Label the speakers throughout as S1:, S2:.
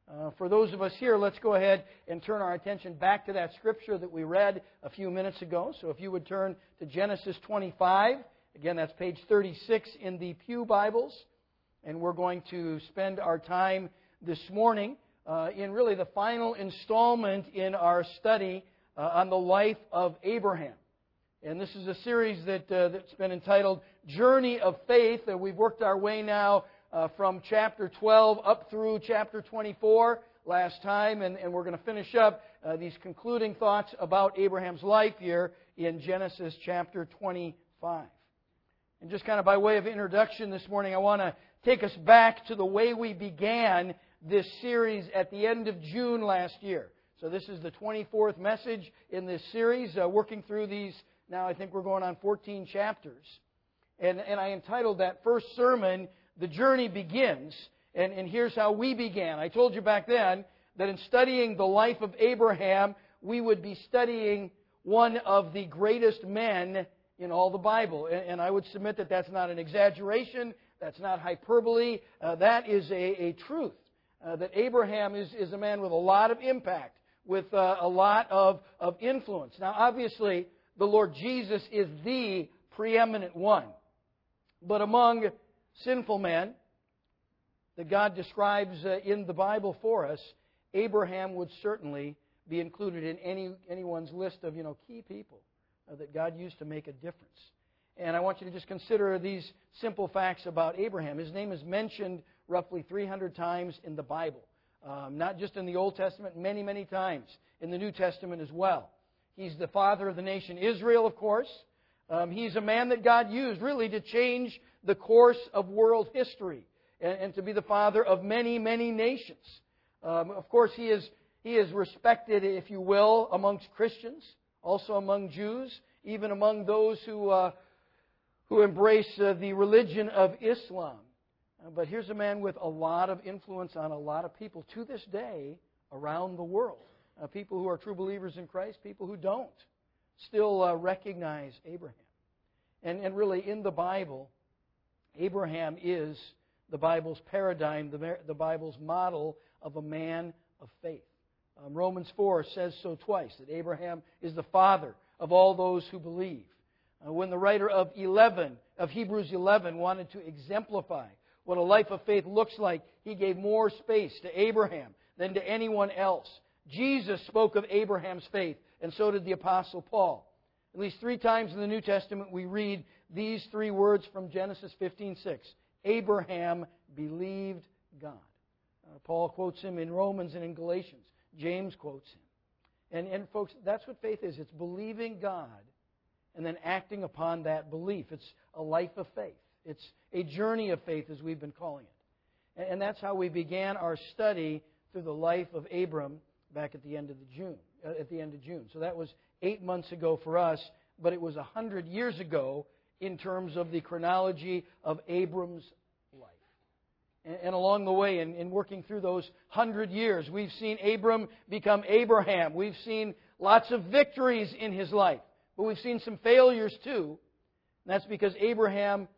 S1: For those of us here, let's go ahead and turn our attention back to that scripture that we read a few minutes ago. So if you would turn to Genesis 25. Again, that's page 36 in the Pew Bibles. And we're going to spend our time this morning in really the final installment in our study on the life of Abraham. And this is a series that's been entitled Journey of Faith. We've worked our way now from chapter 12 up through chapter 24 last time. And we're going to finish up these concluding thoughts about Abraham's life here in Genesis chapter 25. And just kind of by way of introduction this morning, I want to take us back to the way we began this series at the end of June last year. So this is the 24th message in this series, working through these. Now I think we're going on 14 chapters. And I entitled that first sermon, The Journey Begins. And here's how we began. I told you back then that in studying the life of Abraham, we would be studying one of the greatest men in all the Bible. And I would submit that that's not an exaggeration, that's not hyperbole, that is a truth. That Abraham is a man with a lot of impact, with a lot of influence. Now, obviously, the Lord Jesus is the preeminent one. But among sinful men that God describes in the Bible for us, Abraham would certainly be included in anyone's list of key people that God used to make a difference. And I want you to just consider these simple facts about Abraham. His name is mentioned roughly 300 times in the Bible. Not just in the Old Testament, many, many times in the New Testament as well. He's the father of the nation Israel, of course. He's a man that God used really to change the course of world history and to be the father of many, many nations. Of course, he is respected, if you will, amongst Christians, also among Jews, even among those who embrace the religion of Islam. But here's a man with a lot of influence on a lot of people to this day around the world. People who are true believers in Christ, people who don't, still recognize Abraham. And really, in the Bible, Abraham is the Bible's paradigm, the Bible's model of a man of faith. Romans 4 says so twice, that Abraham is the father of all those who believe. When the writer of Hebrews 11 wanted to exemplify what a life of faith looks like, he gave more space to Abraham than to anyone else. Jesus spoke of Abraham's faith, and so did the Apostle Paul. At least 3 times in the New Testament we read these 3 words from Genesis 15:6. Abraham believed God. Paul quotes him in Romans and in Galatians. James quotes him. And folks, that's what faith is. It's believing God and then acting upon that belief. It's a life of faith. It's a journey of faith, as we've been calling it. And that's how we began our study through the life of Abram back at the end of June. So that was 8 months ago for us, but it was 100 years ago in terms of the chronology of Abram's life. And along the way, in working through those 100 years, we've seen Abram become Abraham. We've seen lots of victories in his life, but we've seen some failures too. And that's because Abraham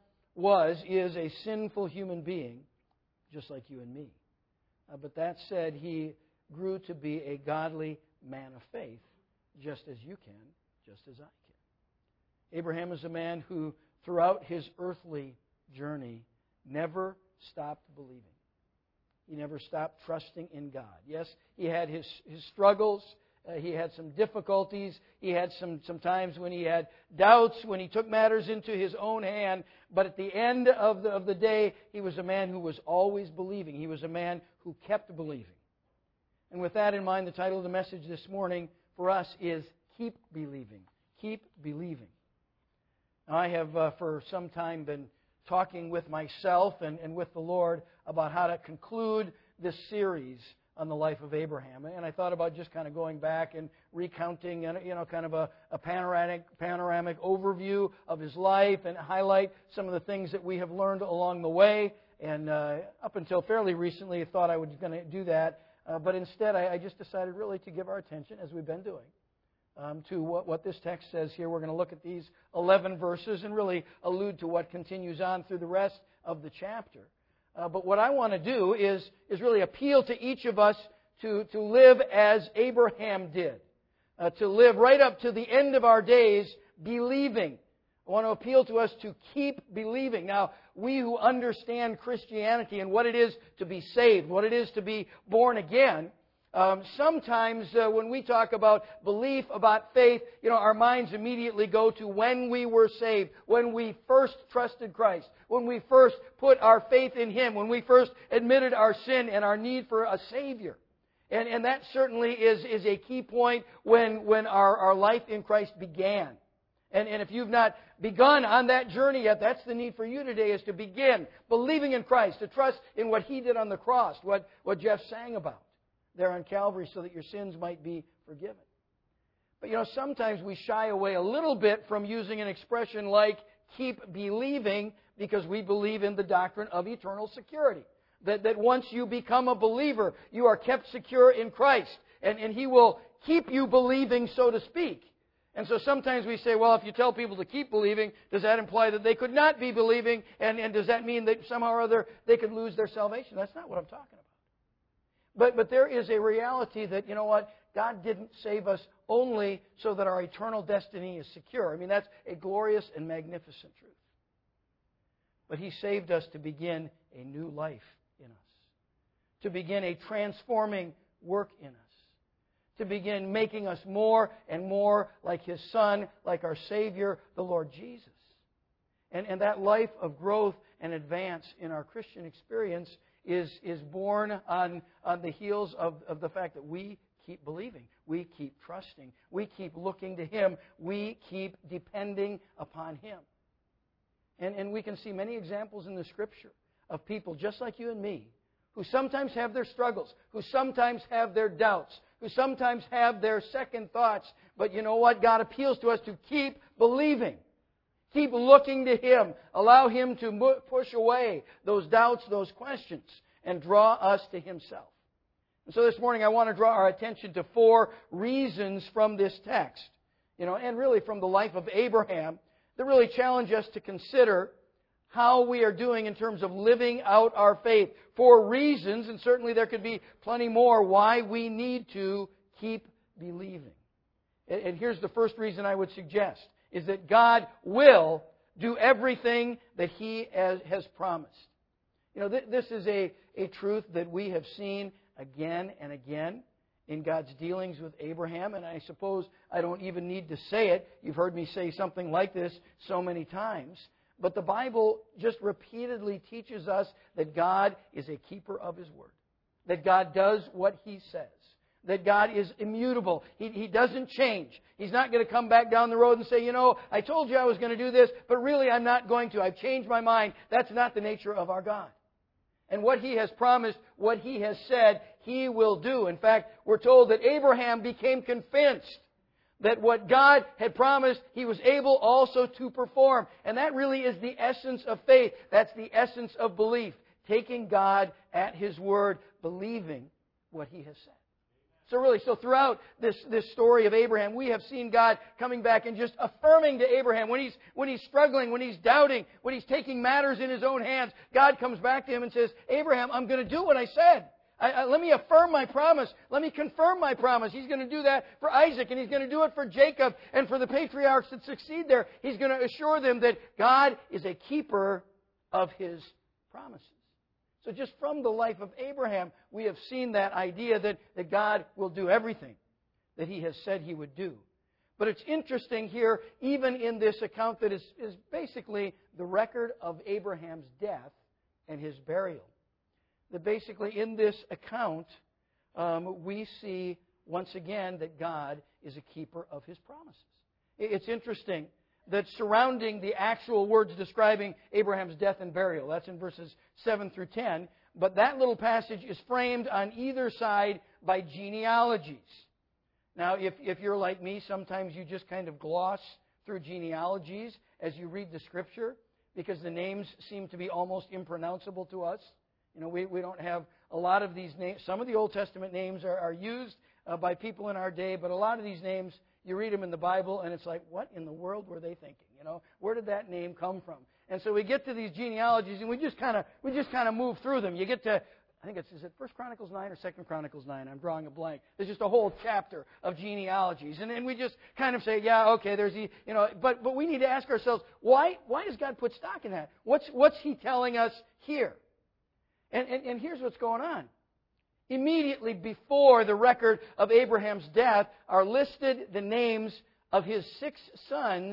S1: is a sinful human being, just like you and me. But that said, he grew to be a godly man of faith, just as you can, just as I can. Abraham is a man who, throughout his earthly journey, never stopped believing. He never stopped trusting in God. Yes, he had his struggles. He had some difficulties. He had some times when he had doubts, when he took matters into his own hand. But at the end of the day, he was a man who was always believing. He was a man who kept believing. And with that in mind, the title of the message this morning for us is Keep Believing. Keep Believing. Now, I have for some time been talking with myself and with the Lord about how to conclude this series on the life of Abraham. And I thought about just kind of going back and recounting, kind of a panoramic overview of his life and highlight some of the things that we have learned along the way. And up until fairly recently, I thought I was going to do that. But instead, I just decided really to give our attention, as we've been doing, to what this text says here. We're going to look at these 11 verses and really allude to what continues on through the rest of the chapter. But what I want to do is really appeal to each of us to live as Abraham did. To live right up to the end of our days believing. I want to appeal to us to keep believing. Now, we who understand Christianity and what it is to be saved, what it is to be born again, sometimes when we talk about belief, about faith, our minds immediately go to when we were saved, when we first trusted Christ, when we first put our faith in Him, when we first admitted our sin and our need for a Savior. And that certainly is a key point when our life in Christ began. And if you've not begun on that journey yet, that's the need for you today, is to begin believing in Christ, to trust in what He did on the cross, what Jeff sang about there on Calvary, so that your sins might be forgiven. But sometimes we shy away a little bit from using an expression like keep believing, because we believe in the doctrine of eternal security. That once you become a believer, you are kept secure in Christ. And He will keep you believing, so to speak. And so sometimes we say, well, if you tell people to keep believing, does that imply that they could not be believing? And does that mean that somehow or other they could lose their salvation? That's not what I'm talking about. But there is a reality that, God didn't save us only so that our eternal destiny is secure. I mean, that's a glorious and magnificent truth. But He saved us to begin a new life in us, to begin a transforming work in us, to begin making us more and more like His Son, like our Savior, the Lord Jesus. And that life of growth and advance in our Christian experience is born on the heels of the fact that we keep believing, we keep trusting, we keep looking to Him, we keep depending upon Him. And we can see many examples in the Scripture of people just like you and me, who sometimes have their struggles, who sometimes have their doubts, who sometimes have their second thoughts. But you know what? God appeals to us to keep believing. Keep looking to Him. Allow Him to push away those doubts, those questions, and draw us to Himself. And so this morning I want to draw our attention to 4 reasons from this text, and really from the life of Abraham, that really challenge us to consider how we are doing in terms of living out our faith. 4 reasons, and certainly there could be plenty more, why we need to keep believing. And here's the first reason I would suggest, is that God will do everything that He has promised. This is a truth that we have seen again and again in God's dealings with Abraham, and I suppose I don't even need to say it. You've heard me say something like this so many times. But the Bible just repeatedly teaches us that God is a keeper of His word, that God does what He says, that God is immutable. He doesn't change. He's not going to come back down the road and say, I told you I was going to do this, but really I'm not going to. I've changed my mind. That's not the nature of our God. And what He has promised, what He has said, He will do. In fact, we're told that Abraham became convinced that what God had promised, He was able also to perform. And that really is the essence of faith. That's the essence of belief. Taking God at His word, believing what He has said. So throughout this story of Abraham, we have seen God coming back and just affirming to Abraham when he's struggling, when he's doubting, when he's taking matters in his own hands. God comes back to him and says, Abraham, I'm going to do what I said. Let me affirm my promise. Let me confirm my promise. He's going to do that for Isaac, and He's going to do it for Jacob and for the patriarchs that succeed there. He's going to assure them that God is a keeper of His promises. So just from the life of Abraham, we have seen that idea that God will do everything that He has said He would do. But it's interesting here, even in this account that is basically the record of Abraham's death and his burial, that basically in this account, we see once again that God is a keeper of His promises. It's interesting that surrounding the actual words describing Abraham's death and burial, that's in verses 7 through 10, but that little passage is framed on either side by genealogies. Now, if you're like me, sometimes you just kind of gloss through genealogies as you read the Scripture, because the names seem to be almost impronounceable to us. We don't have a lot of these names. Some of the Old Testament names are used by people in our day, but a lot of these names, you read them in the Bible, and it's like, what in the world were they thinking? Where did that name come from? And so we get to these genealogies, and we just kind of move through them. You get to, I think is it 1 Chronicles 9 or 2 Chronicles 9? I'm drawing a blank. There's just a whole chapter of genealogies. And then we just kind of say, yeah, okay, there's the, but we need to ask ourselves, why does God put stock in that? What's He telling us here? And here's what's going on. Immediately before the record of Abraham's death are listed the names of his 6 sons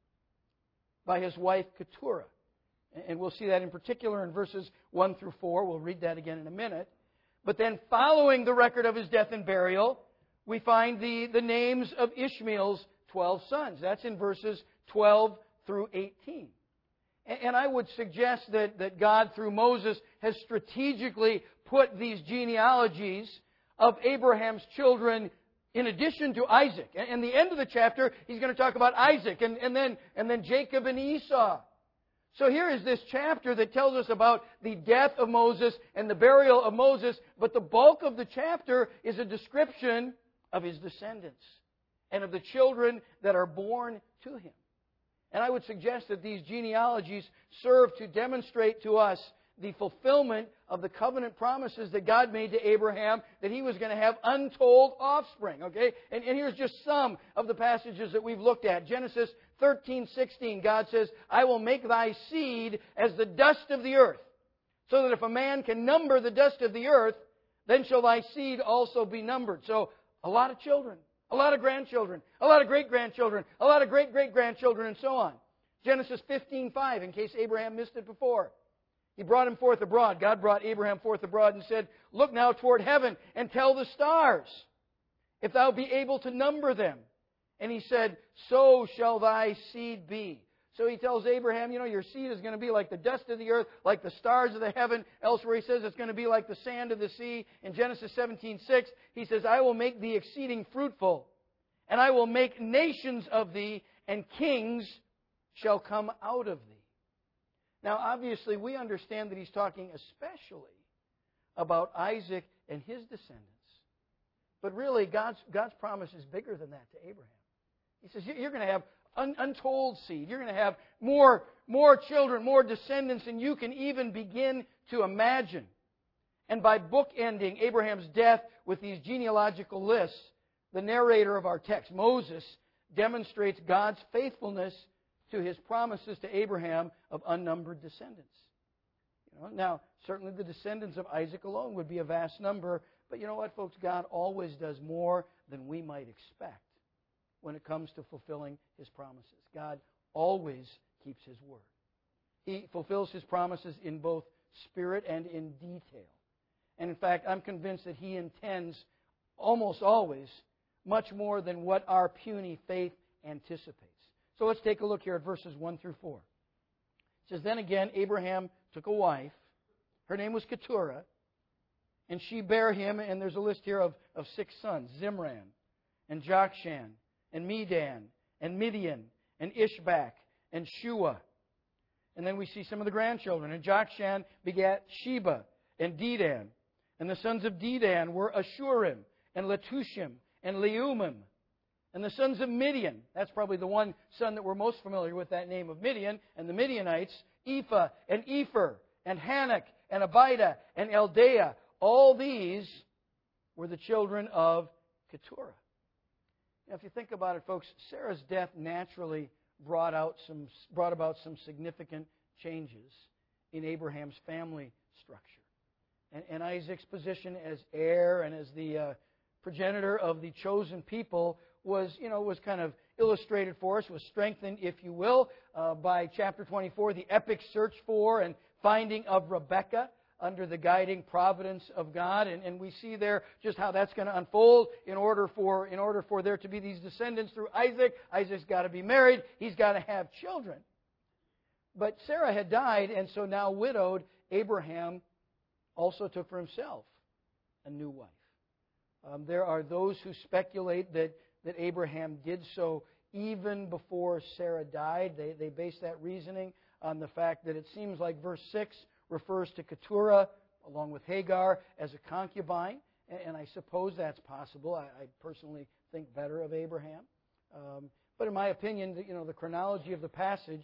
S1: by his wife Keturah. And we'll see that in particular in verses 1 through 4. We'll read that again in a minute. But then following the record of his death and burial, we find the names of Ishmael's 12 sons. That's in verses 12 through 18. And I would suggest that God, through Moses, has strategically put these genealogies of Abraham's children in addition to Isaac. And the end of the chapter, he's going to talk about Isaac and then Jacob and Esau. So here is this chapter that tells us about the death of Moses and the burial of Moses, but the bulk of the chapter is a description of his descendants and of the children that are born to him. And I would suggest that these genealogies serve to demonstrate to us the fulfillment of the covenant promises that God made to Abraham, that he was going to have untold offspring. Okay? And here's just some of the passages that we've looked at. Genesis 13:16, God says, I will make thy seed as the dust of the earth, so that if a man can number the dust of the earth, then shall thy seed also be numbered. So, a lot of children, a lot of grandchildren, a lot of great-grandchildren, a lot of great-great-grandchildren, and so on. Genesis 15:5, in case Abraham missed it before. He brought him forth abroad. God brought Abraham forth abroad and said, look now toward heaven and tell the stars, if thou be able to number them. And he said, so shall thy seed be. So he tells Abraham, your seed is going to be like the dust of the earth, like the stars of the heaven. Elsewhere he says it's going to be like the sand of the sea. In Genesis 17:6, he says, I will make thee exceeding fruitful, and I will make nations of thee, and kings shall come out of thee. Now, obviously, we understand that he's talking especially about Isaac and his descendants. But really, God's promise is bigger than that to Abraham. He says, you're going to have untold seed. You're going to have more children, more descendants than you can even begin to imagine. And by bookending Abraham's death with these genealogical lists, the narrator of our text, Moses, demonstrates God's faithfulness to his promises to Abraham of unnumbered descendants. Now, certainly the descendants of Isaac alone would be a vast number, but you know what, folks? God always does more than we might expect when it comes to fulfilling His promises. God always keeps His word. He fulfills His promises in both spirit and in detail. And in fact, I'm convinced that He intends almost always much more than what our puny faith anticipates. So let's take a look here at verses 1 through 4. It says, then again, Abraham took a wife. Her name was Keturah. And she bare him, and there's a list here of 6 sons, Zimran, and Jokshan, and Medan, and Midian, and Ishbak, and Shua. And then we see some of the grandchildren. And Jokshan begat Sheba, and Dedan. And the sons of Dedan were Ashurim, and Letushim, and Leumim. And the sons of Midian, that's probably the one son that we're most familiar with, that name of Midian, and the Midianites, Ephah, and Epher, and Hanok, and Abida, and Eldaah. All these were the children of Keturah. Now, if you think about it, folks, Sarah's death naturally brought about some significant changes in Abraham's family structure. And Isaac's position as heir and as the progenitor of the chosen people was kind of illustrated for us, was strengthened, if you will, by chapter 24, the epic search for and finding of Rebekah under the guiding providence of God. And we see there just how that's going to unfold in order for there to be these descendants through Isaac. Isaac's got to be married. He's got to have children. But Sarah had died, and so now widowed, Abraham also took for himself a new wife. There are those who speculate that Abraham did so even before Sarah died. They base that reasoning on the fact that it seems like verse 6 refers to Keturah, along with Hagar, as a concubine. And I suppose that's possible. I personally think better of Abraham. But in my opinion, the chronology of the passage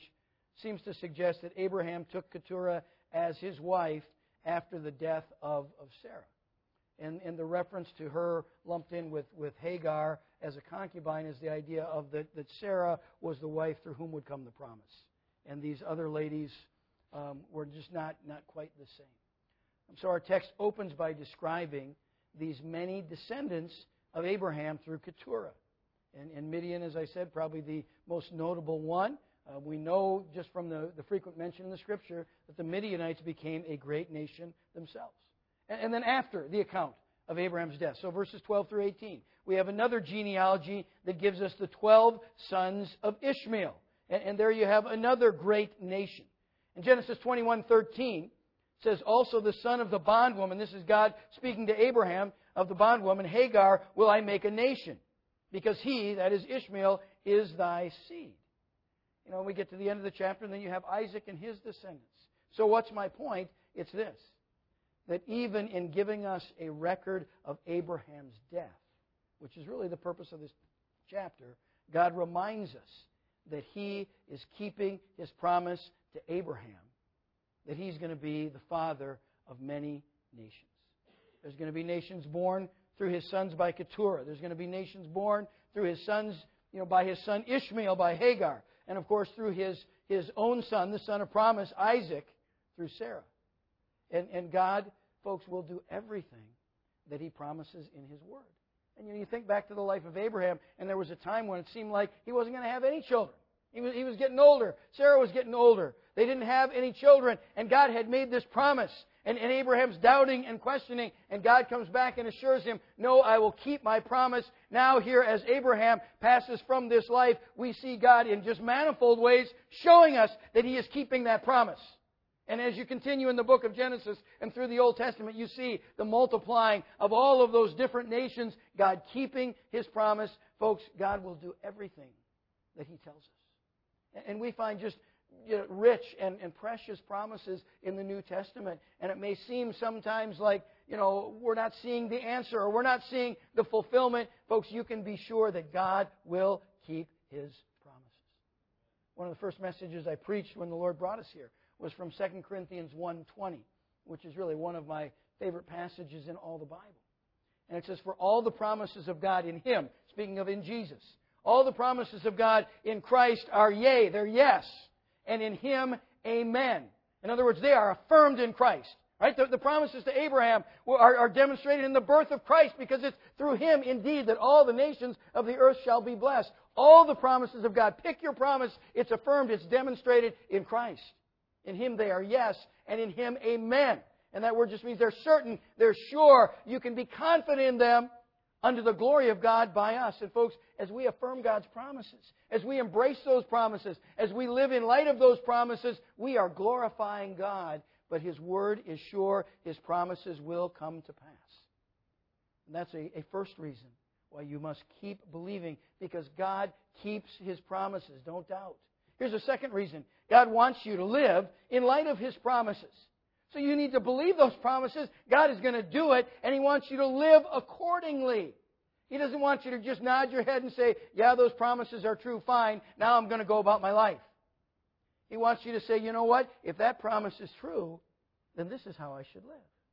S1: seems to suggest that Abraham took Keturah as his wife after the death of Sarah. And the reference to her lumped in with Hagar as a concubine is the idea of that Sarah was the wife through whom would come the promise. And these other ladies were just not quite the same. And so our text opens by describing these many descendants of Abraham through Keturah. And Midian, as I said, probably the most notable one. We know just from the frequent mention in the Scripture that the Midianites became a great nation themselves. And then after the account of Abraham's death, so verses 12 through 18, we have another genealogy that gives us the 12 sons of Ishmael. And there you have another great nation. In Genesis 21:13, says, also the son of the bondwoman, this is God speaking to Abraham, of the bondwoman, Hagar, will I make a nation, because he, that is Ishmael, is thy seed. You know, when we get to the end of the chapter, and then you have Isaac and his descendants. So what's my point? It's this, that even in giving us a record of Abraham's death, which is really the purpose of this chapter, God reminds us that He is keeping His promise to Abraham, that he's going to be the father of many nations. There's going to be nations born through his sons by Keturah. There's going to be nations born through his sons, by his son Ishmael, by Hagar. And of course through his own son, the son of promise, Isaac, through Sarah. And God, folks, will do everything that He promises in His Word. And you think back to the life of Abraham, and there was a time when it seemed like he wasn't going to have any children. He was getting older. Sarah was getting older. They didn't have any children. And God had made this promise. And Abraham's doubting and questioning. And God comes back and assures him, no, I will keep my promise. Now here, as Abraham passes from this life, we see God in just manifold ways showing us that He is keeping that promise. And as you continue in the book of Genesis and through the Old Testament, you see the multiplying of all of those different nations, God keeping His promise. Folks, God will do everything that He tells us. And we find just rich and precious promises in the New Testament. And it may seem sometimes like, we're not seeing the answer or we're not seeing the fulfillment. Folks, you can be sure that God will keep His promises. One of the first messages I preached when the Lord brought us here was from 2 Corinthians 1:20, which is really one of my favorite passages in all the Bible. And it says, for all the promises of God in Him, speaking of in Jesus, all the promises of God in Christ are yea, they're yes, and in Him, amen. In other words, they are affirmed in Christ. Right? The promises to Abraham are demonstrated in the birth of Christ, because it's through Him, indeed, that all the nations of the earth shall be blessed. All the promises of God. Pick your promise. It's affirmed. It's demonstrated in Christ. In Him they are yes, and in Him amen. And that word just means they're certain, they're sure. You can be confident in them unto the glory of God by us. And folks, as we affirm God's promises, as we embrace those promises, as we live in light of those promises, we are glorifying God. But His Word is sure. His promises will come to pass. And that's a first reason why you must keep believing, because God keeps His promises. Don't doubt. Here's a second reason. God wants you to live in light of His promises. So you need to believe those promises. God is going to do it, and He wants you to live accordingly. He doesn't want you to just nod your head and say, yeah, those promises are true, fine, now I'm going to go about my life. He wants you to say, you know what? If that promise is true, then this is how I should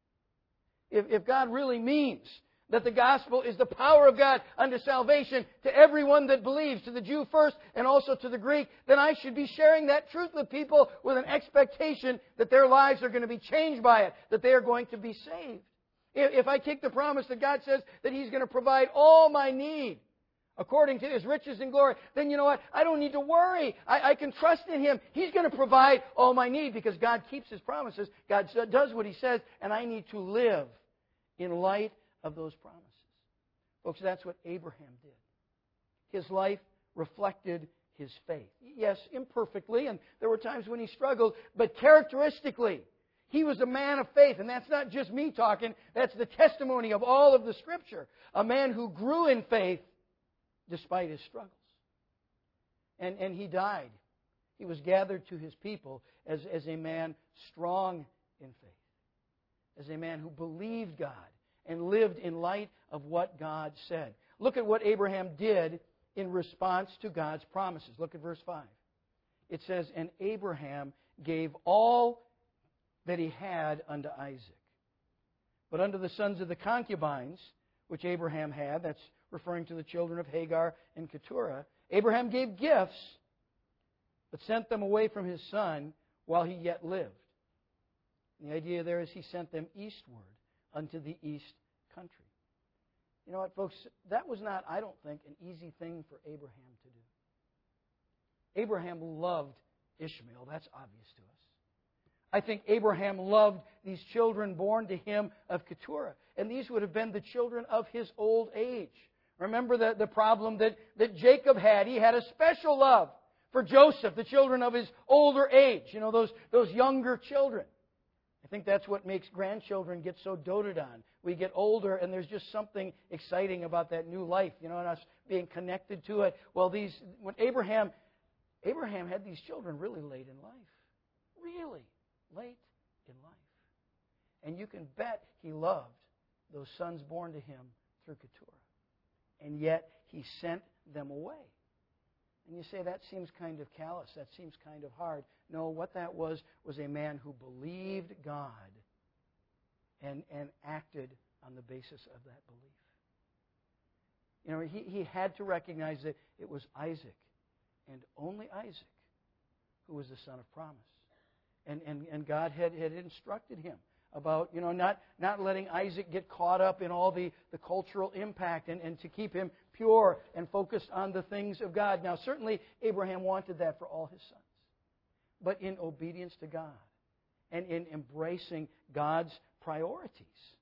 S1: live. If God really means that the gospel is the power of God unto salvation to everyone that believes, to the Jew first and also to the Greek, then I should be sharing that truth with people with an expectation that their lives are going to be changed by it, that they are going to be saved. If I take the promise that God says that He's going to provide all my need according to His riches and glory, then you know what? I don't need to worry. I can trust in Him. He's going to provide all my need because God keeps His promises. God does what He says, and I need to live in light of those promises. Folks, that's what Abraham did. His life reflected his faith. Yes, imperfectly, and there were times when he struggled, but characteristically, he was a man of faith. And that's not just me talking, that's the testimony of all of the Scripture. A man who grew in faith despite his struggles. And he died. He was gathered to his people as a man strong in faith, as a man who believed God and lived in light of what God said. Look at what Abraham did in response to God's promises. Look at verse 5. it says, "And Abraham gave all that he had unto Isaac. But unto the sons of the concubines, which Abraham had," that's referring to the children of Hagar and Keturah, "Abraham gave gifts, but sent them away from his son while he yet lived." And the idea there is he sent them eastward unto the east country. You know what, folks? That was not, I don't think, an easy thing for Abraham to do. Abraham loved Ishmael. That's obvious to us. I think Abraham loved these children born to him of Keturah. And these would have been the children of his old age. Remember the problem that Jacob had. He had a special love for Joseph, the children of his older age. You know, those younger children. I think that's what makes grandchildren get so doted on. We get older, and there's just something exciting about that new life, you know, and us being connected to it. Well, when Abraham had these children really late in life. Really late in life. And you can bet he loved those sons born to him through Keturah. And yet, he sent them away. And you say, that seems kind of callous. That seems kind of hard. No, what that was a man who believed God and acted on the basis of that belief. You know, he had to recognize that it was Isaac, and only Isaac, who was the son of promise. And God had instructed him about, you know, not letting Isaac get caught up in all the cultural impact and to keep him pure and focused on the things of God. Now, certainly, Abraham wanted that for all his sons. But in obedience to God and in embracing God's priorities,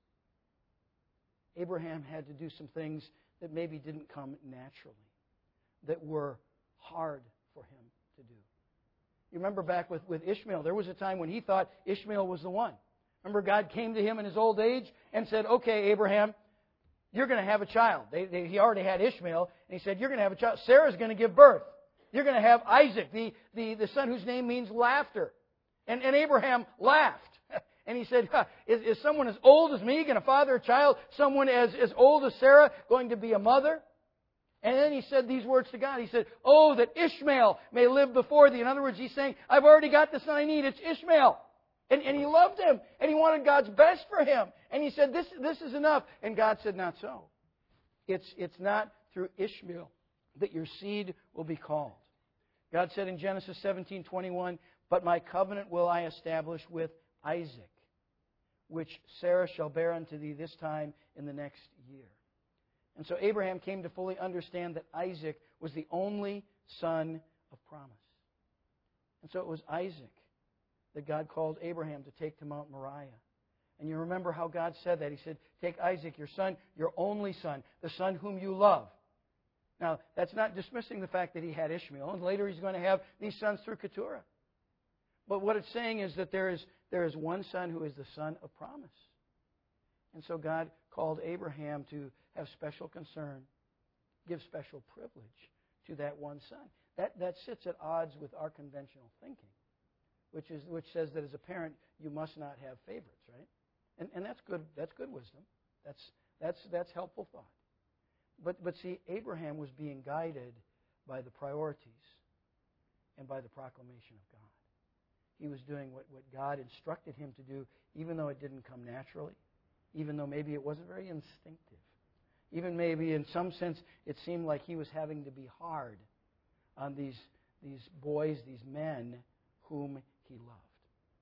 S1: Abraham had to do some things that maybe didn't come naturally, that were hard for him to do. You remember back with Ishmael, there was a time when he thought Ishmael was the one. Remember, God came to him in his old age and said, "Okay, Abraham, you're going to have a child." He already had Ishmael, and he said, "You're going to have a child. Sarah's going to give birth. You're going to have Isaac, the son whose name means laughter." And Abraham laughed. And he said, is someone as old as me going to father a child? Someone as old as Sarah going to be a mother? And then he said these words to God. He said, "Oh, that Ishmael may live before thee." In other words, he's saying, I've already got the son I need. It's Ishmael. And he loved him. And he wanted God's best for him. And he said, this is enough. And God said, not so. It's not through Ishmael that your seed will be called. God said in Genesis 17:21, "But my covenant will I establish with Isaac, which Sarah shall bear unto thee this time in the next year." And so Abraham came to fully understand that Isaac was the only son of promise. And so it was Isaac that God called Abraham to take to Mount Moriah. And you remember how God said that. He said, "Take Isaac, your son, your only son, the son whom you love." Now, that's not dismissing the fact that he had Ishmael, and later he's going to have these sons through Keturah. But what it's saying is that there is one son who is the son of promise. And so God called Abraham to have special concern, give special privilege to that one son. That sits at odds with our conventional thinking, which says that as a parent you must not have favorites, right? And that's good. That's good wisdom. That's helpful thought. But see, Abraham was being guided by the priorities and by the proclamation of God. He was doing what God instructed him to do, even though it didn't come naturally, even though maybe it wasn't very instinctive, even maybe in some sense it seemed like he was having to be hard on these boys, these men whom he loved.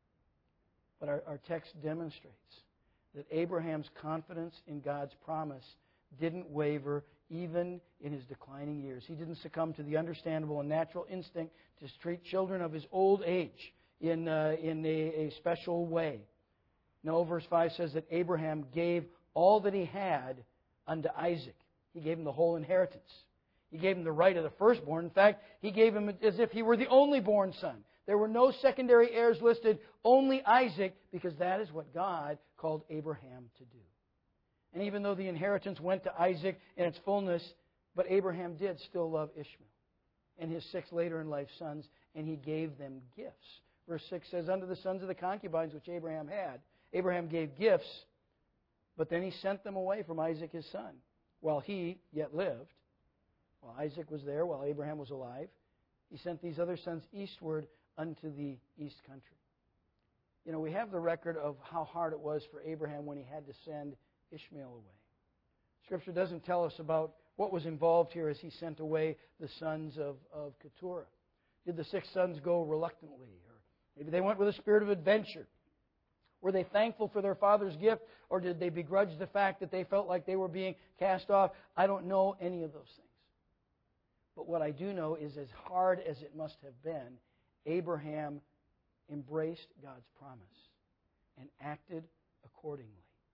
S1: But our text demonstrates that Abraham's confidence in God's promise didn't waver even in his declining years. He didn't succumb to the understandable and natural instinct to treat children of his old age in a special way. No, verse 5 says that Abraham gave all that he had unto Isaac. He gave him the whole inheritance. He gave him the right of the firstborn. In fact, he gave him as if he were the only born son. There were no secondary heirs listed, only Isaac, because that is what God called Abraham to do. And even though the inheritance went to Isaac in its fullness, but Abraham did still love Ishmael and his 6 later in life sons, and he gave them gifts. Verse 6 says, "Unto the sons of the concubines which Abraham had, Abraham gave gifts, but then he sent them away from Isaac his son, while he yet lived." While Isaac was there, while Abraham was alive, He sent these other sons eastward unto the east country. You know, we have the record of how hard it was for Abraham when he had to send Ishmael away. Scripture doesn't tell us about what was involved here as he sent away the sons of Keturah. Did the 6 sons go reluctantly? Or maybe they went with a spirit of adventure. Were they thankful for their father's gift? Or did they begrudge the fact that they felt like they were being cast off? I don't know any of those things. But what I do know is, as hard as it must have been, Abraham embraced God's promise and acted accordingly.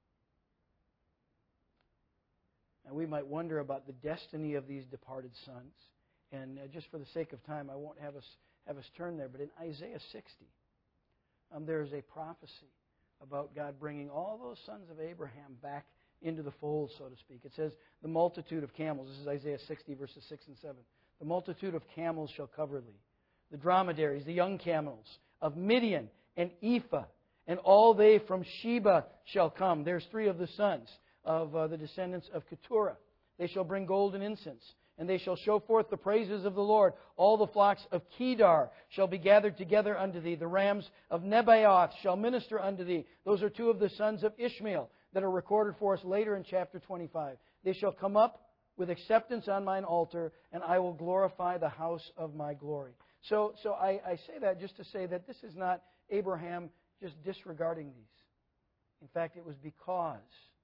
S1: Now, we might wonder about the destiny of these departed sons. And just for the sake of time, I won't have us turn there. But in Isaiah 60, there is a prophecy about God bringing all those sons of Abraham back into the fold, so to speak. It says, the multitude of camels. This is Isaiah 60, verses 6 and 7. The multitude of camels shall cover thee. The dromedaries, the young camels of Midian and Ephah, and all they from Sheba shall come. There's 3 of the sons of the descendants of Keturah. They shall bring gold and incense, and they shall show forth the praises of the Lord. All the flocks of Kedar shall be gathered together unto thee. The rams of Nebaioth shall minister unto thee. Those are 2 of the sons of Ishmael that are recorded for us later in chapter 25. They shall come up with acceptance on mine altar, and I will glorify the house of my glory. So I say that just to say that this is not Abraham just disregarding these. In fact, it was because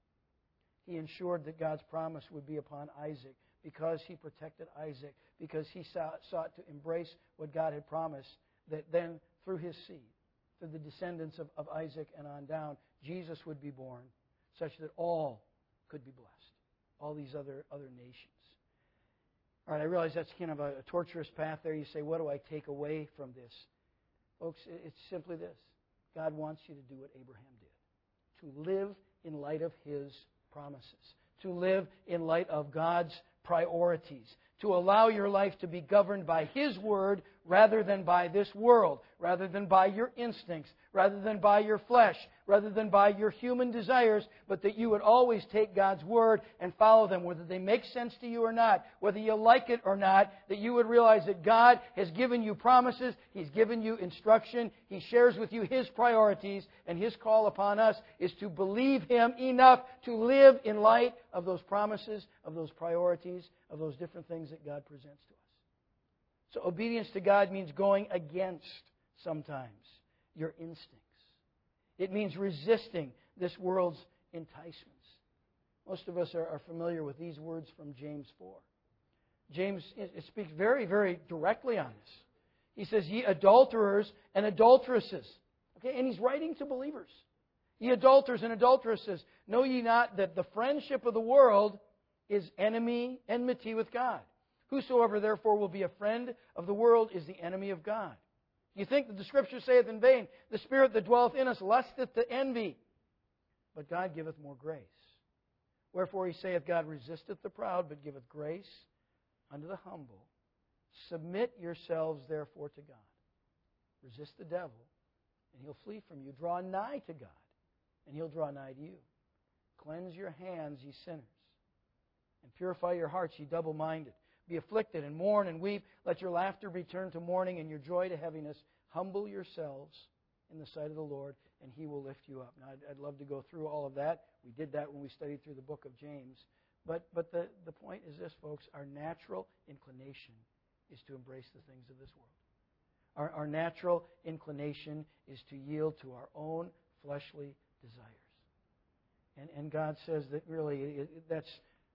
S1: he ensured that God's promise would be upon Isaac, because he protected Isaac, because he sought to embrace what God had promised, that then through his seed, through the descendants of Isaac and on down, Jesus would be born, such that all could be blessed, all these other nations. All right, I realize that's kind of a torturous path there. You say, what do I take away from this? Folks, it's simply this. God wants you to do what Abraham did, to live in light of His promises, to live in light of God's priorities, to allow your life to be governed by His Word rather than by this world, rather than by your instincts, rather than by your flesh, rather than by your human desires, but that you would always take God's Word and follow them, whether they make sense to you or not, whether you like it or not, that you would realize that God has given you promises, He's given you instruction, He shares with you His priorities, and His call upon us is to believe Him enough to live in light of those promises, of those priorities, of those different things that God presents to us. So obedience to God means going against, sometimes, your instincts. It means resisting this world's enticements. Most of us are familiar with these words from James 4. James speaks very, very directly on this. He says, ye adulterers and adulteresses. Okay, and he's writing to believers. Ye adulterers and adulteresses, know ye not that the friendship of the world is enmity with God? Whosoever therefore will be a friend of the world is the enemy of God. You think that the Scripture saith in vain, the Spirit that dwelleth in us lusteth to envy. But God giveth more grace. Wherefore He saith, God resisteth the proud, but giveth grace unto the humble. Submit yourselves therefore to God. Resist the devil, and he'll flee from you. Draw nigh to God, and He'll draw nigh to you. Cleanse your hands, ye sinners, and purify your hearts, ye double-minded. Be afflicted and mourn and weep. Let your laughter be turned to mourning and your joy to heaviness. Humble yourselves in the sight of the Lord, and He will lift you up. Now, I'd love to go through all of that. We did that when we studied through the book of James. But the point is this, folks. Our natural inclination is to embrace the things of this world. Our natural inclination is to yield to our own fleshly desires. And God says that really that's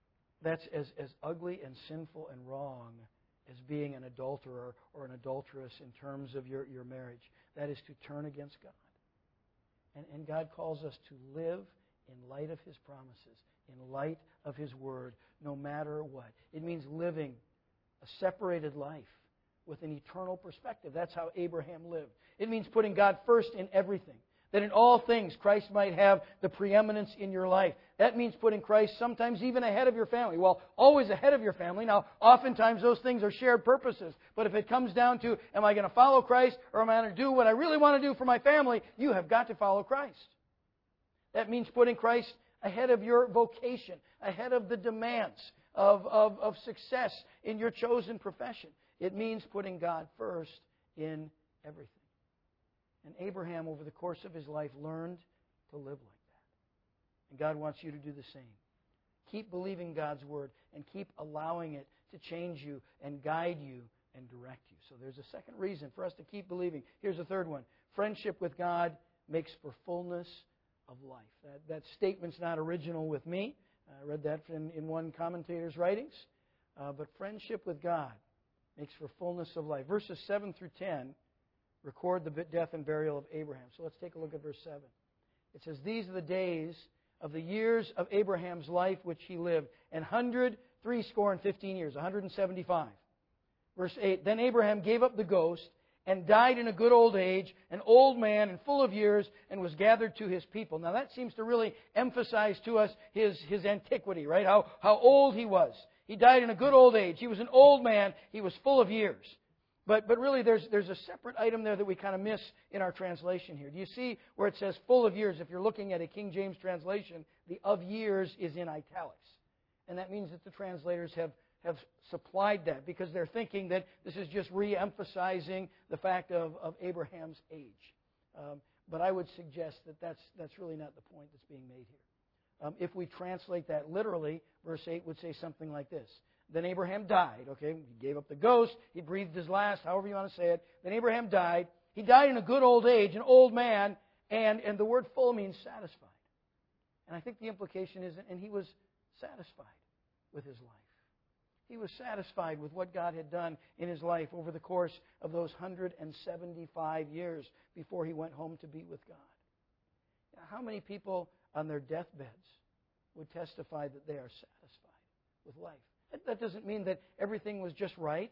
S1: as ugly and sinful and wrong as being an adulterer or an adulteress in terms of your marriage. That is to turn against God. And God calls us to live in light of His promises, in light of His Word, no matter what. It means living a separated life with an eternal perspective. That's how Abraham lived. It means putting God first in everything. That in all things Christ might have the preeminence in your life. That means putting Christ sometimes even ahead of your family. Well, always ahead of your family. Now, oftentimes those things are shared purposes. But if it comes down to, am I going to follow Christ or am I going to do what I really want to do for my family, you have got to follow Christ. That means putting Christ ahead of your vocation, ahead of the demands of success in your chosen profession. It means putting God first in everything. And Abraham, over the course of his life, learned to live like that. And God wants you to do the same. Keep believing God's Word and keep allowing it to change you and guide you and direct you. So there's a second reason for us to keep believing. Here's a third one. Friendship with God makes for fullness of life. That statement's not original with me. I read that in one commentator's writings. But friendship with God makes for fullness of life. Verses 7 through 10 record the death and burial of Abraham. So let's take a look at verse 7. It says, "These are the days of the years of Abraham's life which he lived, 115 years, 175. Verse 8, "Then Abraham gave up the ghost and died in a good old age, an old man and full of years, and was gathered to his people." Now that seems to really emphasize to us his antiquity, right? How old he was. He died in a good old age. He was an old man. He was full of years. But really, there's a separate item there that we kind of miss in our translation here. Do you see where it says full of years? If you're looking at a King James translation, the of years is in italics. And that means that the translators have supplied that because they're thinking that this is just re-emphasizing the fact of Abraham's age. But I would suggest that that's really not the point that's being made here. If we translate that literally, verse 8 would say something like this. Then Abraham died. Okay, he gave up the ghost. He breathed his last, however you want to say it. Then Abraham died. He died in a good old age, an old man, and the word full means satisfied. And I think the implication is, and he was satisfied with his life. He was satisfied with what God had done in his life over the course of those 175 years before he went home to be with God. Now, how many people on their deathbeds would testify that they are satisfied with life? That doesn't mean that everything was just right.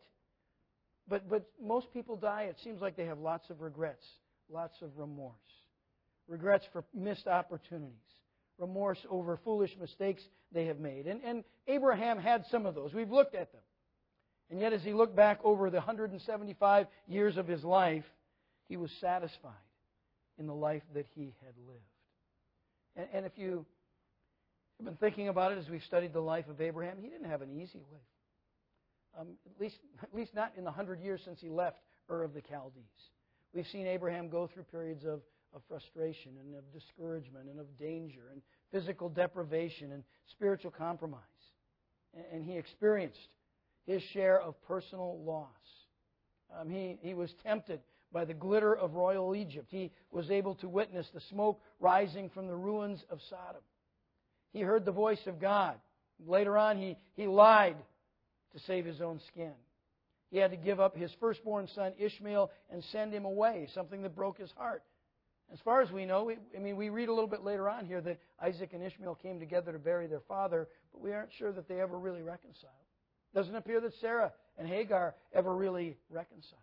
S1: But most people die, it seems like they have lots of regrets, lots of remorse. Regrets for missed opportunities. Remorse over foolish mistakes they have made. And Abraham had some of those. We've looked at them. And yet as he looked back over the 175 years of his life, he was satisfied in the life that he had lived. And if you have been thinking about it as we've studied the life of Abraham, he didn't have an easy life. At least not in the 100 years since he left Ur of the Chaldees. We've seen Abraham go through periods of frustration and of discouragement and of danger and physical deprivation and spiritual compromise. And he experienced his share of personal loss. He was tempted by the glitter of royal Egypt. He was able to witness the smoke rising from the ruins of Sodom. He heard the voice of God. Later on, he lied to save his own skin. He had to give up his firstborn son Ishmael and send him away, something that broke his heart. As far as we know, we read a little bit later on here that Isaac and Ishmael came together to bury their father, but we aren't sure that they ever really reconciled. It doesn't appear that Sarah and Hagar ever really reconciled.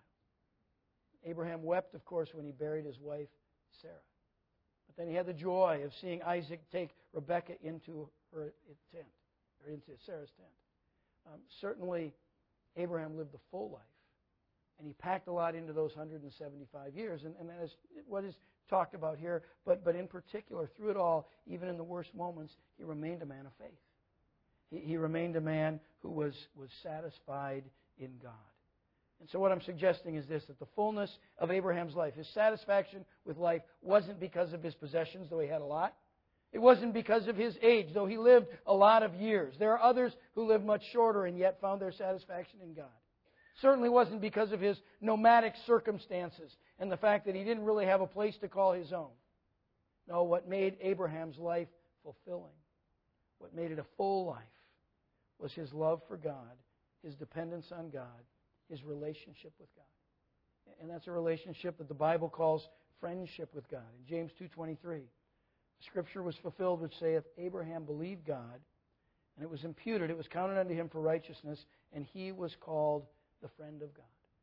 S1: Abraham wept, of course, when he buried his wife Sarah. But then he had the joy of seeing Isaac take Rebekah into her tent, or into Sarah's tent. Certainly, Abraham lived the full life. And he packed a lot into those 175 years. And that is what is talked about here. But in particular, through it all, even in the worst moments, he remained a man of faith. He remained a man who was satisfied in God. And so what I'm suggesting is this, that the fullness of Abraham's life, his satisfaction with life, wasn't because of his possessions, though he had a lot. It wasn't because of his age, though he lived a lot of years. There are others who lived much shorter and yet found their satisfaction in God. Certainly wasn't because of his nomadic circumstances and the fact that he didn't really have a place to call his own. No, what made Abraham's life fulfilling, what made it a full life, was his love for God, his dependence on God, his relationship with God. And that's a relationship that the Bible calls friendship with God. In James 2:23, Scripture was fulfilled which saith, Abraham believed God, and it was imputed, it was counted unto him for righteousness, and he was called the friend of God.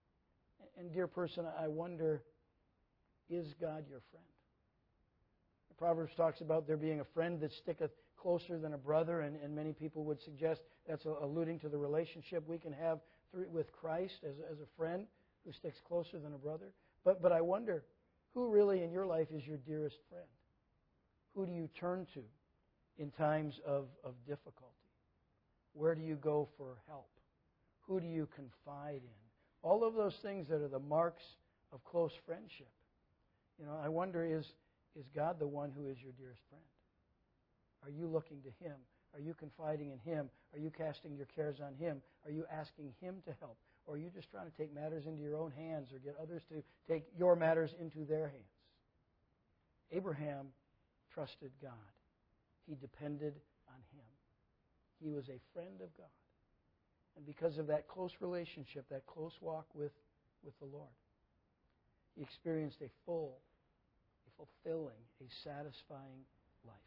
S1: And dear person, I wonder, is God your friend? The Proverbs talks about there being a friend that sticketh closer than a brother, and many people would suggest that's alluding to the relationship we can have with Christ as a friend who sticks closer than a brother. But I wonder, who really in your life is your dearest friend? Who do you turn to in times of difficulty? Where do you go for help? Who do you confide in? All of those things that are the marks of close friendship. I wonder, is God the one who is your dearest friend? Are you looking to Him? Are you confiding in Him? Are you casting your cares on Him? Are you asking Him to help? Or are you just trying to take matters into your own hands or get others to take your matters into their hands? Abraham trusted God. He depended on Him. He was a friend of God. And because of that close relationship, that close walk with the Lord, he experienced a full, a fulfilling, a satisfying life.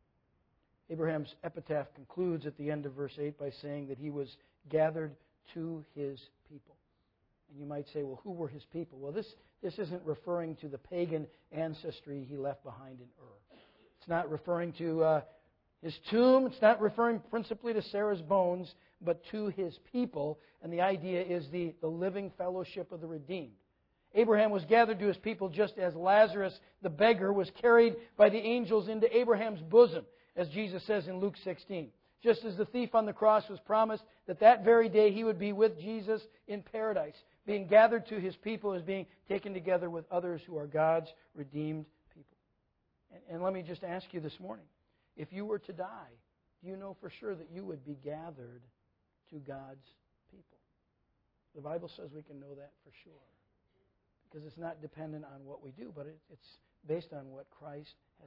S1: Abraham's epitaph concludes at the end of verse 8 by saying that he was gathered to his people. And you might say, well, who were his people? Well, this isn't referring to the pagan ancestry he left behind in Ur. It's not referring to his tomb. It's not referring principally to Sarah's bones, but to his people. And the idea is the living fellowship of the redeemed. Abraham was gathered to his people just as Lazarus, the beggar, was carried by the angels into Abraham's bosom, as Jesus says in Luke 16. Just as the thief on the cross was promised that very day he would be with Jesus in paradise. Being gathered to his people is being taken together with others who are God's redeemed people. And let me just ask you this morning, if you were to die, do you know for sure that you would be gathered to God's people? The Bible says we can know that for sure. Because it's not dependent on what we do, but it's based on what Christ has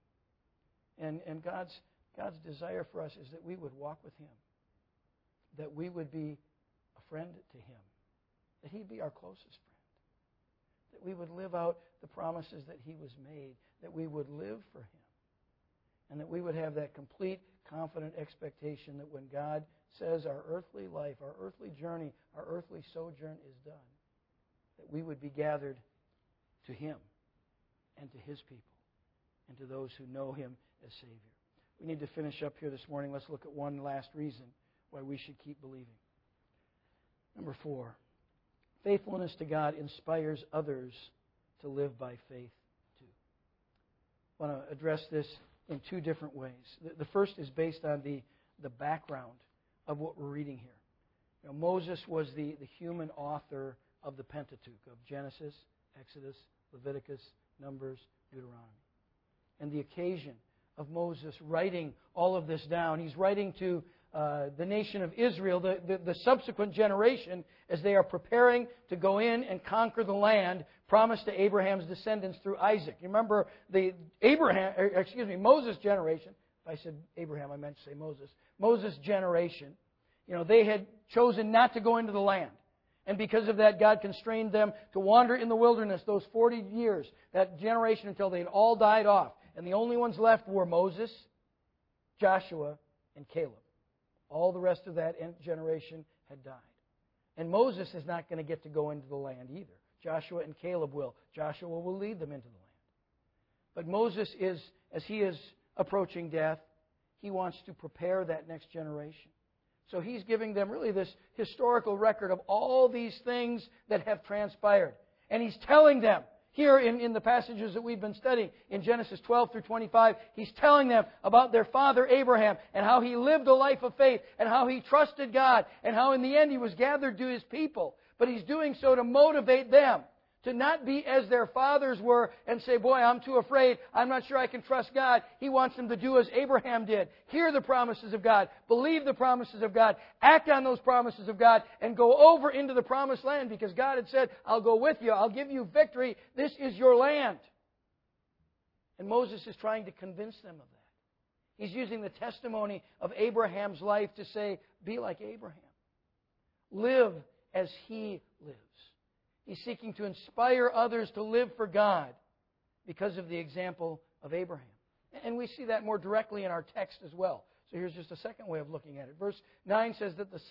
S1: done. And God's desire for us is that we would walk with Him. That we would be a friend to Him. That He'd be our closest friend. That we would live out the promises that He was made. That we would live for Him. And that we would have that complete, confident expectation that when God says our earthly life, our earthly journey, our earthly sojourn is done, that we would be gathered to Him and to His people and to those who know Him as Savior. We need to finish up here this morning. Let's look at one last reason why we should keep believing. Number 4, faithfulness to God inspires others to live by faith too. I want to address this in 2 different ways. The first is based on the background of what we're reading here. Moses was the human author of the Pentateuch, of Genesis, Exodus, Leviticus, Numbers, Deuteronomy. And the occasion of Moses writing all of this down, he's writing to the nation of Israel, the subsequent generation, as they are preparing to go in and conquer the land promised to Abraham's descendants through Isaac. You remember Moses' generation. If I said Abraham, I meant to say Moses. Moses' generation, they had chosen not to go into the land. And because of that, God constrained them to wander in the wilderness those 40 years, that generation, until they had all died off. And the only ones left were Moses, Joshua, and Caleb. All the rest of that generation had died. And Moses is not going to get to go into the land either. Joshua and Caleb will. Joshua will lead them into the land. But Moses as he is approaching death, he wants to prepare that next generation. So he's giving them really this historical record of all these things that have transpired. And he's telling them, here in the passages that we've been studying, in Genesis 12 through 25, he's telling them about their father Abraham and how he lived a life of faith and how he trusted God and how in the end he was gathered to his people. But he's doing so to motivate them to not be as their fathers were and say, boy, I'm too afraid. I'm not sure I can trust God. He wants them to do as Abraham did. Hear the promises of God. Believe the promises of God. Act on those promises of God and go over into the promised land because God had said, I'll go with you. I'll give you victory. This is your land. And Moses is trying to convince them of that. He's using the testimony of Abraham's life to say, be like Abraham. Live as he lives. He's seeking to inspire others to live for God because of the example of Abraham. And we see that more directly in our text as well. So here's just a second way of looking at it. Verse 9 says that his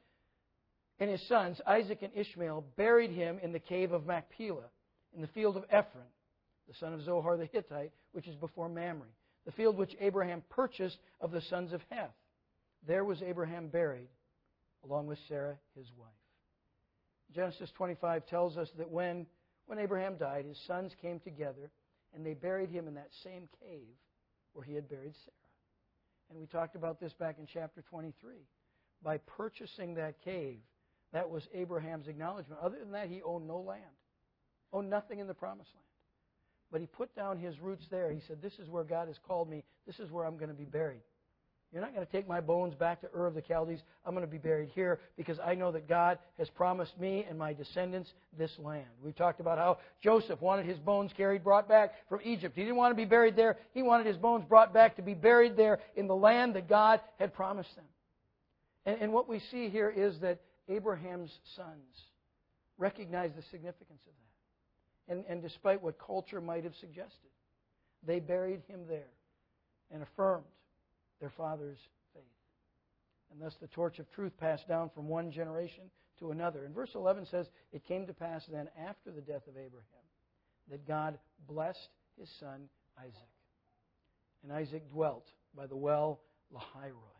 S1: sons, Isaac and Ishmael, buried him in the cave of Machpelah, in the field of Ephron, the son of Zohar the Hittite, which is before Mamre, the field which Abraham purchased of the sons of Heth. There was Abraham buried, along with Sarah, his wife. Genesis 25 tells us that when Abraham died, his sons came together and they buried him in that same cave where he had buried Sarah. And we talked about this back in chapter 23. By purchasing that cave, That was Abraham's acknowledgement. Other than that, he owned no land, owned nothing in the promised land. But he put down his roots there. He said, this is where God has called me. This is where I'm going to be buried. You're not going to take my bones back to Ur of the Chaldees. I'm going to be buried here because I know that God has promised me and my descendants this land. We talked about how Joseph wanted his bones carried, brought back from Egypt. He didn't want to be buried there. He wanted his bones brought back to be buried there in the land that God had promised them. And what we see here is that Abraham's sons recognized the significance of that. And despite what culture might have suggested, they buried him there and affirmed their father's faith. And thus the torch of truth passed down from one generation to another. And verse 11 says, it came to pass then after the death of Abraham that God blessed his son Isaac. And Isaac dwelt by the well Lahairoi.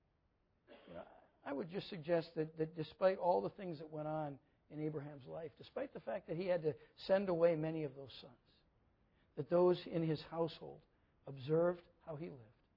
S1: I would just suggest that despite all the things that went on in Abraham's life, despite the fact that he had to send away many of those sons, that those in his household observed how he lived.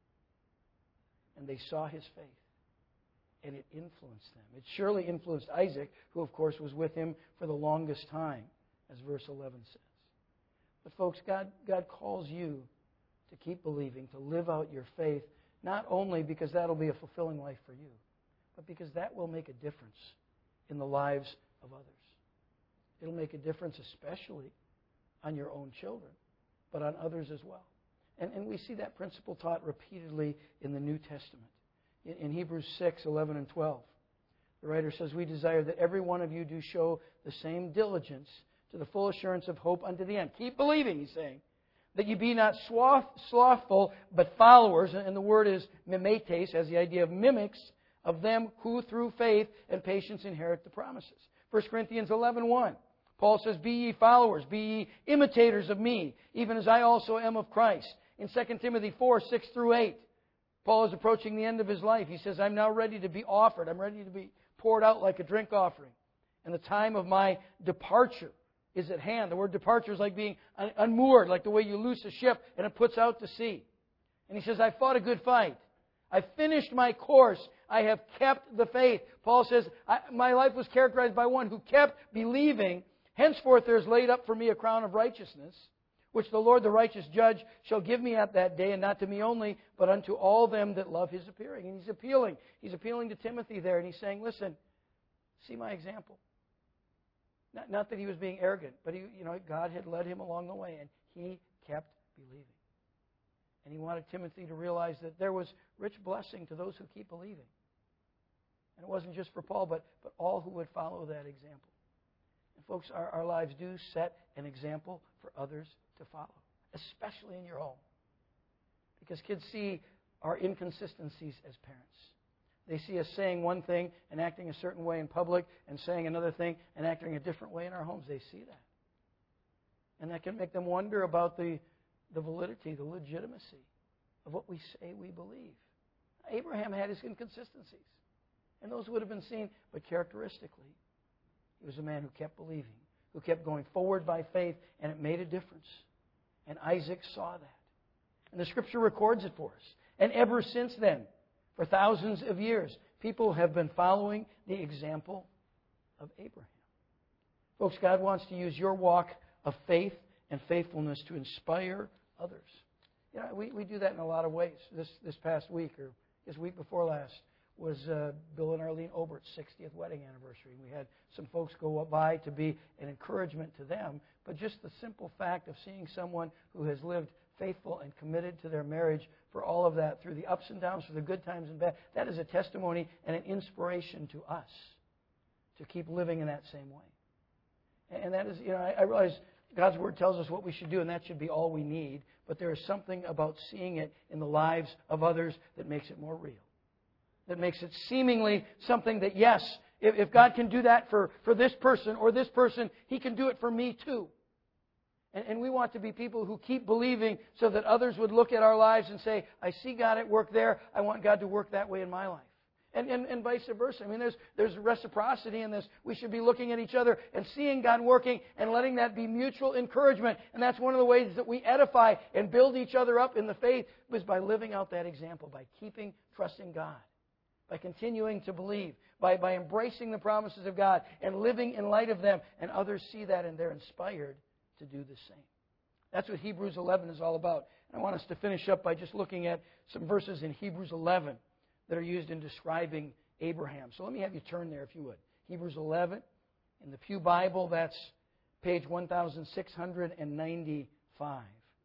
S1: And they saw his faith. And it influenced them. It surely influenced Isaac, who, of course, was with him for the longest time, as verse 11 says. But, folks, God calls you to keep believing, to live out your faith, not only because that'll be a fulfilling life for you, but because that will make a difference in the lives of others. It'll make a difference especially on your own children, but on others as well. And we see that principle taught repeatedly in the New Testament. In Hebrews 6, 11 and 12, the writer says, we desire that every one of you do show the same diligence to the full assurance of hope unto the end. Keep believing, he's saying, that you be not slothful, but followers, and the word is mimetes, has the idea of mimics, of them who through faith and patience inherit the promises. 1 Corinthians 11:1. Paul says, be ye followers, be ye imitators of me, even as I also am of Christ. In 2 Timothy 4, 6 through 8, Paul is approaching the end of his life. He says, I'm now ready to be offered. I'm ready to be poured out like a drink offering. And the time of my departure is at hand. The word departure is like being unmoored, like the way you loose a ship and it puts out to sea. And he says, I fought a good fight. I finished my course. I have kept the faith. Paul says, my life was characterized by one who kept believing. Henceforth there is laid up for me a crown of righteousness, which the Lord, the righteous judge, shall give me at that day, and not to me only, but unto all them that love his appearing. And he's appealing. He's appealing to Timothy there, and he's saying, listen, see my example. Not that he was being arrogant, but God had led him along the way, and he kept believing. And he wanted Timothy to realize that there was rich blessing to those who keep believing. And it wasn't just for Paul, but all who would follow that example. And folks, our lives do set an example for others to follow, especially in your home. Because kids see our inconsistencies as parents. They see us saying one thing and acting a certain way in public and saying another thing and acting a different way in our homes. They see that. And that can make them wonder about the validity, the legitimacy of what we say we believe. Abraham had his inconsistencies. And those would have been seen, but characteristically, he was a man who kept believing, who kept going forward by faith, and it made a difference. And Isaac saw that. And the Scripture records it for us. And ever since then, for thousands of years, people have been following the example of Abraham. Folks, God wants to use your walk of faith and faithfulness to inspire others. We do that in a lot of ways. This past week, or this week before last, was Bill and Arlene Obert's 60th wedding anniversary. We had some folks go by to be an encouragement to them, but just the simple fact of seeing someone who has lived faithful and committed to their marriage for all of that, through the ups and downs, through the good times and bad, that is a testimony and an inspiration to us to keep living in that same way. And that is, I realize God's Word tells us what we should do, and that should be all we need, but there is something about seeing it in the lives of others that makes it more real. That makes it seemingly something that, yes, if God can do that for this person or this person, He can do it for me too. And we want to be people who keep believing so that others would look at our lives and say, I see God at work there. I want God to work that way in my life. And vice versa. I mean, there's reciprocity in this. We should be looking at each other and seeing God working and letting that be mutual encouragement. And that's one of the ways that we edify and build each other up in the faith, is by living out that example, by trusting God by continuing to believe, by embracing the promises of God and living in light of them, and others see that and they're inspired to do the same. That's what Hebrews 11 is all about. And I want us to finish up by just looking at some verses in Hebrews 11 that are used in describing Abraham. So let me have you turn there if you would. Hebrews 11 in the Pew Bible, that's page 1695.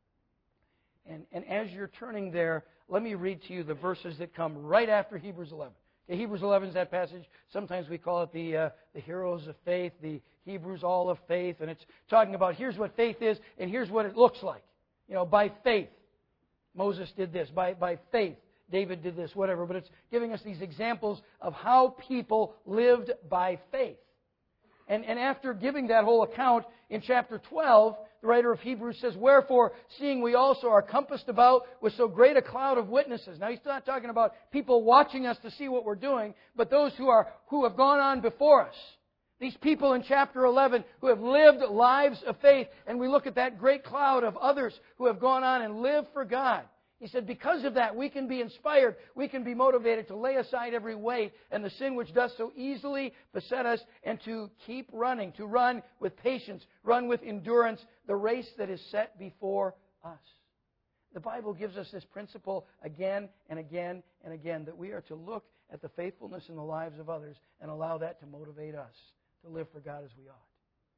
S1: And as you're turning there, let me read to you the verses that come right after Hebrews 11. Okay, Hebrews 11 is that passage. Sometimes we call it the heroes of faith, the Hebrews all of faith. And it's talking about here's what faith is and here's what it looks like. You know, by faith, Moses did this. By faith, David did this, whatever. But it's giving us these examples of how people lived by faith. And after giving that whole account in chapter 12, the writer of Hebrews says, "Wherefore, seeing we also are compassed about with so great a cloud of witnesses." Now, he's not talking about people watching us to see what we're doing, but those who have gone on before us. These people in chapter 11 who have lived lives of faith. And we look at that great cloud of others who have gone on and lived for God. He said, because of that, we can be inspired, we can be motivated to lay aside every weight and the sin which does so easily beset us, and to keep running, to run with patience, run with endurance, the race that is set before us. The Bible gives us this principle again and again and again, that we are to look at the faithfulness in the lives of others and allow that to motivate us to live for God as we ought.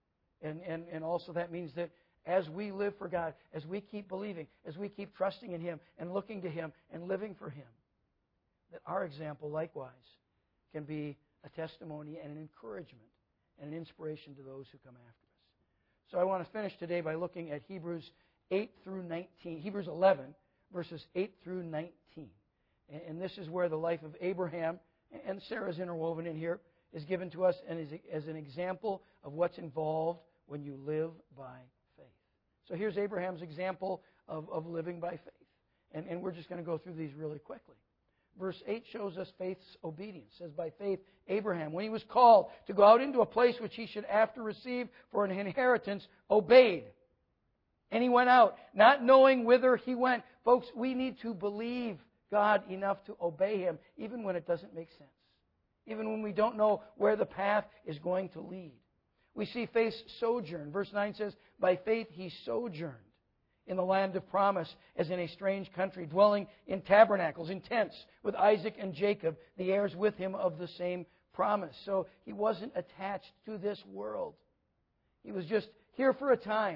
S1: And also that means that as we live for God, as we keep believing, as we keep trusting in Him and looking to Him and living for Him, that our example likewise can be a testimony and an encouragement and an inspiration to those who come after us. So I want to finish today by looking at Hebrews 8 through 19, Hebrews 11, verses 8 through 19. And this is where the life of Abraham, and Sarah's interwoven in here, is given to us and is as an example of what's involved when you live by faith. So here's Abraham's example of living by faith. And we're just going to go through these really quickly. Verse 8 shows us faith's obedience. It says, by faith, Abraham, when he was called to go out into a place which he should after receive for an inheritance, obeyed. And he went out, not knowing whither he went. Folks, we need to believe God enough to obey Him, even when it doesn't make sense. Even when we don't know where the path is going to lead. We see faith's sojourn. Verse 9 says, by faith he sojourned in the land of promise as in a strange country, dwelling in tabernacles, in tents, with Isaac and Jacob, the heirs with him of the same promise. So he wasn't attached to this world. He was just here for a time.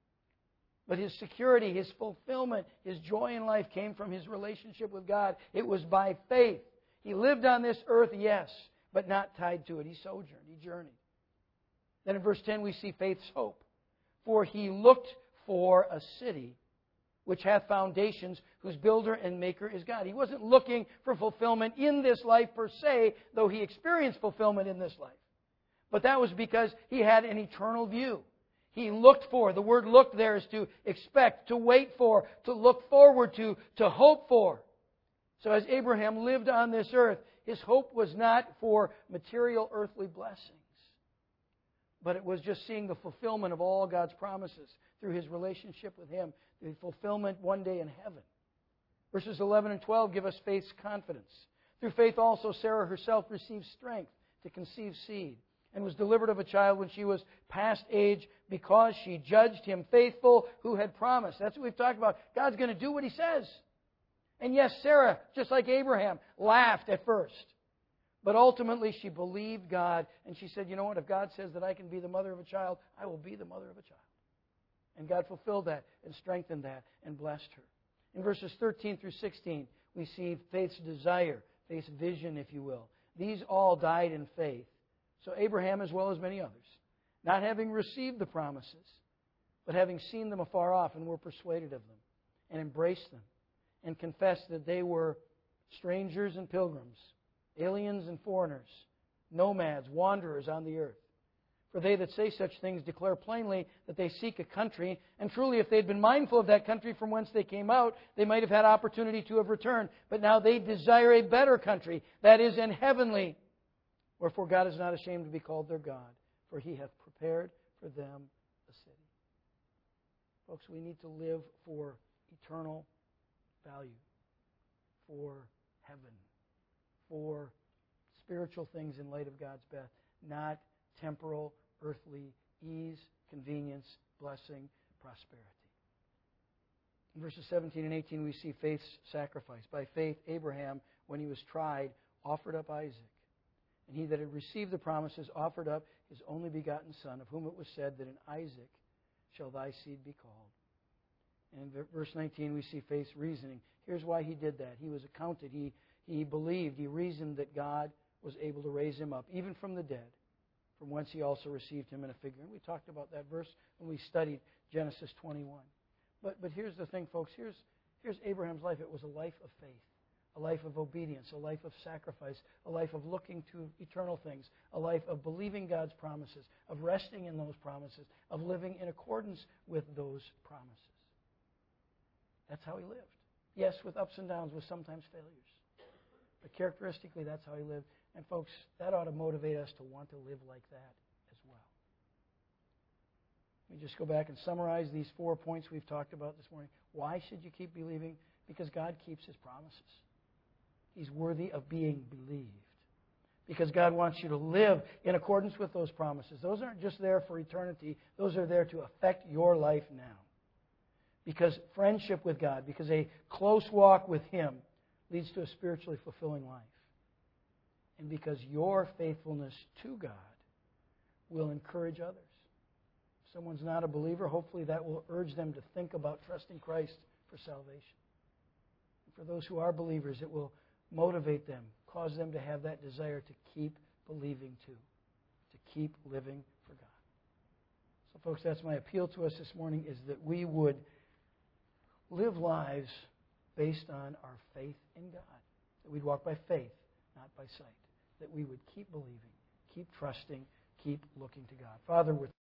S1: But his security, his fulfillment, his joy in life came from his relationship with God. It was by faith. He lived on this earth, yes, but not tied to it. He sojourned. He journeyed. Then in verse 10 we see faith's hope. For he looked for a city which hath foundations, whose builder and maker is God. He wasn't looking for fulfillment in this life per se, though he experienced fulfillment in this life. But that was because he had an eternal view. He looked for. The word look there is to expect, to wait for, to look forward to hope for. So as Abraham lived on this earth, his hope was not for material earthly blessings, but it was just seeing the fulfillment of all God's promises through his relationship with Him, the fulfillment one day in heaven. Verses 11 and 12 give us faith's confidence. Through faith also Sarah herself received strength to conceive seed, and was delivered of a child when she was past age, because she judged him faithful who had promised. That's what we've talked about. God's going to do what He says. And yes, Sarah, just like Abraham, laughed at first. But ultimately she believed God, and she said, you know what, if God says that I can be the mother of a child, I will be the mother of a child. And God fulfilled that and strengthened that and blessed her. In verses 13 through 16, we see faith's desire, faith's vision, if you will. These all died in faith. So Abraham, as well as many others, not having received the promises, but having seen them afar off, and were persuaded of them, and embraced them, and confessed that they were strangers and pilgrims, aliens and foreigners, nomads, wanderers on the earth. For they that say such things declare plainly that they seek a country, and truly if they had been mindful of that country from whence they came out, they might have had opportunity to have returned. But now they desire a better country, that is, an heavenly. Wherefore God is not ashamed to be called their God, for He hath prepared for them a city. Folks, we need to live for eternal value, for heaven, for spiritual things in light of God's best, not temporal, earthly ease, convenience, blessing, prosperity. In verses 17 and 18, we see faith's sacrifice. By faith, Abraham, when he was tried, offered up Isaac. And he that had received the promises offered up his only begotten son, of whom it was said that in Isaac shall thy seed be called. And in verse 19, we see faith's reasoning. Here's why he did that. He was accounted. He believed. He reasoned that God was able to raise him up, even from the dead, from whence he also received him in a figure. And we talked about that verse when we studied Genesis 21. But here's the thing, folks. Here's Abraham's life. It was a life of faith, a life of obedience, a life of sacrifice, a life of looking to eternal things, a life of believing God's promises, of resting in those promises, of living in accordance with those promises. That's how he lived. Yes, with ups and downs, with sometimes failures. But characteristically, that's how he lived. And folks, that ought to motivate us to want to live like that as well. Let me just go back and summarize these 4 points we've talked about this morning. Why should you keep believing? Because God keeps His promises. He's worthy of being believed. Because God wants you to live in accordance with those promises. Those aren't just there for eternity. Those are there to affect your life now. Because friendship with God, because a close walk with Him leads to a spiritually fulfilling life. And because your faithfulness to God will encourage others. If someone's not a believer, hopefully that will urge them to think about trusting Christ for salvation. And for those who are believers, it will motivate them, cause them to have that desire to keep believing too, to keep living for God. So folks, that's my appeal to us this morning, is that we would live lives based on our faith in God. That we'd walk by faith, not by sight. That we would keep believing, keep trusting, keep looking to God. Father, we're